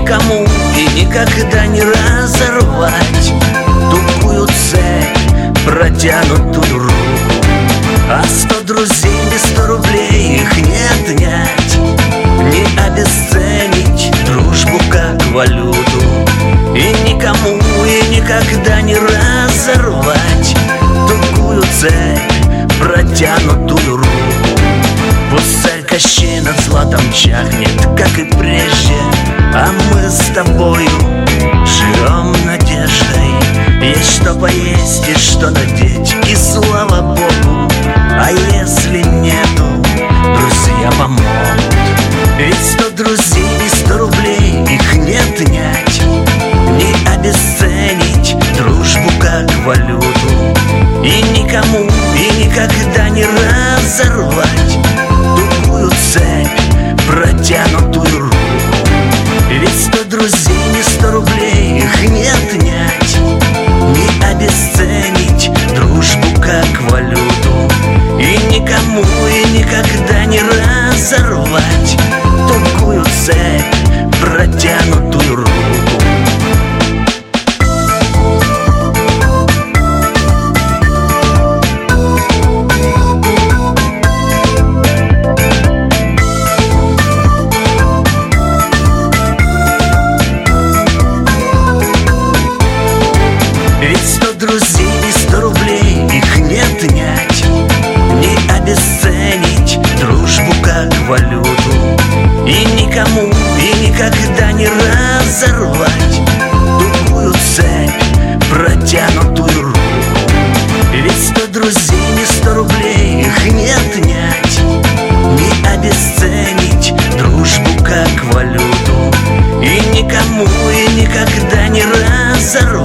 никому и никогда не разорвать тугую цепь, протянутую руку. А 100 друзей без 100 рублей их не отнять, не обесценить дружбу как валюту. И никому и никогда не разорвать тугую цепь, протянутую руку. Пусть царь Кощей над златом чахнет, как и прежде, а мы с тобою живем надеждой. Есть что поесть и что надеть, и слава Богу. А если нету, друзья помогут. Ведь 100 друзей и 100 рублей их не отнять, не обесценить дружбу как валюту. И никому и никогда не разорвать тугую цепь, протянутую руку. Ведь 100 друзей не 100 рублей их не отнять, не обесценить дружбу как валюту. И никому и никогда не разорвать тугую цепь, протянутую руку. Ведь 100 друзей и 100 рублей их не отнять, не обесценить дружбу как валюту. И никому и никогда не разорвать тугую цепь, протянутую руку. Ведь 100 друзей не 100 рублей их не отнять, не обесценить дружбу как валюту. И никому и никогда не разорвать